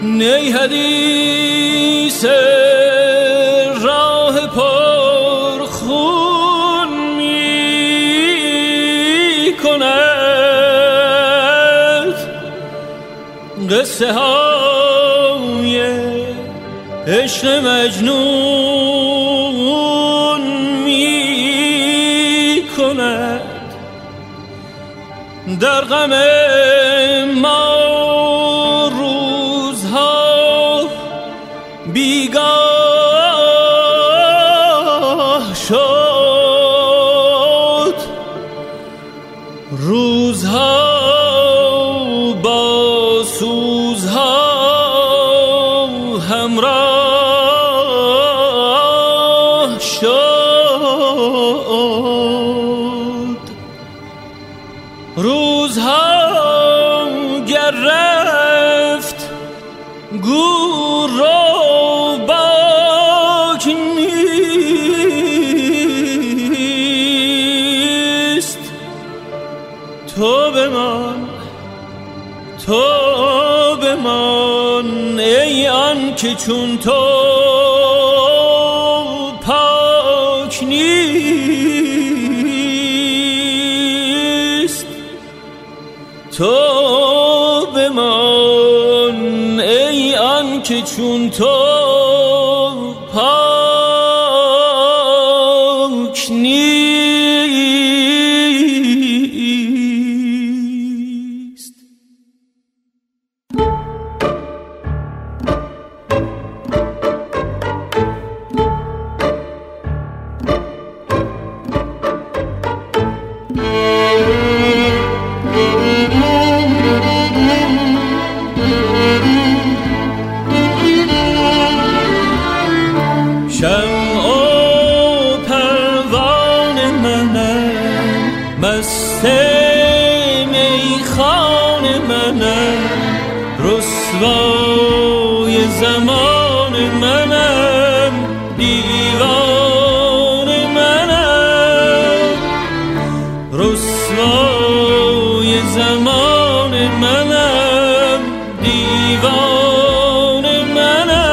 نی حدیث راه پر خون می کند، قصه های عشق مجنون می کند. در غم ما روزها بیگاه شد، روزها با سوزها همراه شد. روزها گر رفت گور رو باک نیست. تو بمان ای آن که چون تو پاک نیست. تو بمان ای آن که چون تو پاک نیست. شمع و پروانه منم، مست میخانه منم، رسوای زمان منم، دیوانه منم، رسوای زمان منم، دیوانه منم.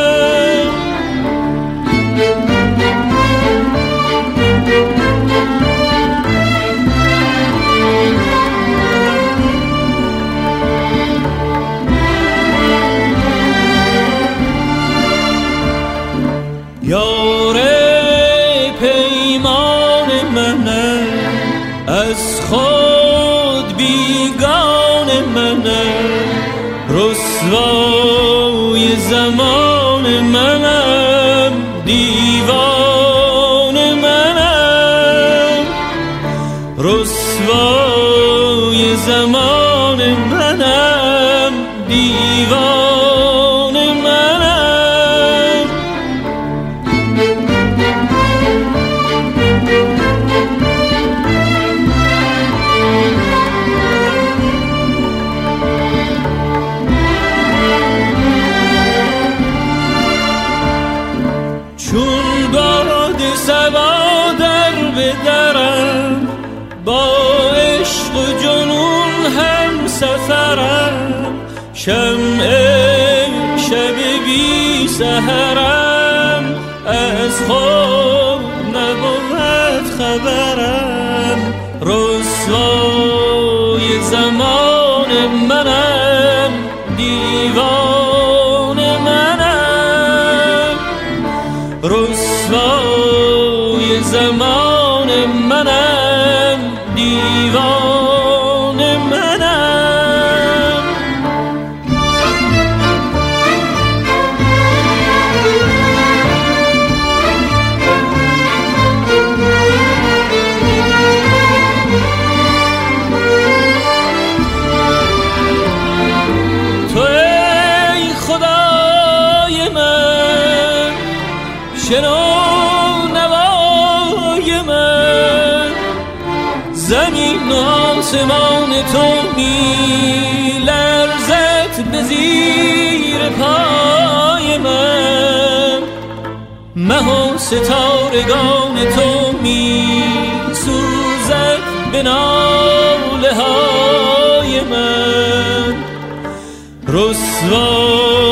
یار پیمان منم، از خود بیگان منم، رسوای زمان منم، دیوان منم، رسوای زمان منم، دیوان منم. چون باد صبا در بدرم، با عشق و جنون هم سفرم، شمع شب بی سحرم، از خود نبود خبرم، رسوای زمان منم، دیوان منم، رسوای زمان منم، دیوان منم. تو ای خدای من، شنو نوای من، زمین و آسمان تو می لرزد به زیر پای من، مه و ستارگان تو می سوزد به ناله های من، رسوا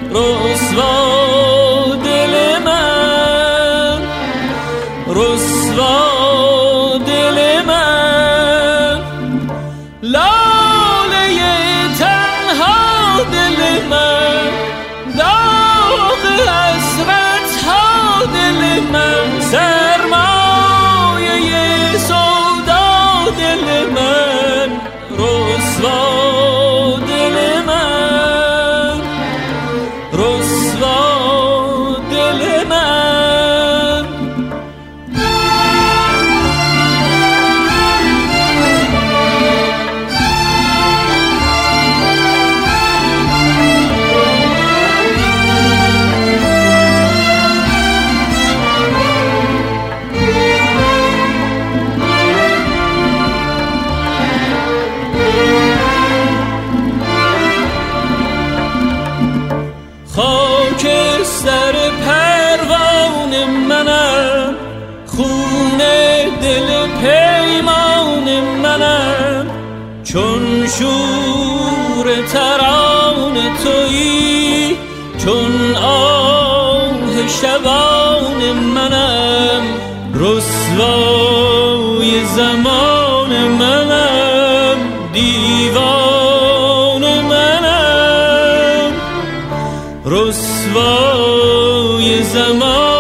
رسوا دل من، رسوا دل من، لاله تنها دل من، داغ حسرت ها دل من، سرمایه سودا دل من، رسوا دل من، رسوا دل من. خاکستر پروان منم، خون دل پیمان منم، چون شور تران تویی، چون آه شبان منم، رسوای زمان منم، دیوان منم، رسوای زمان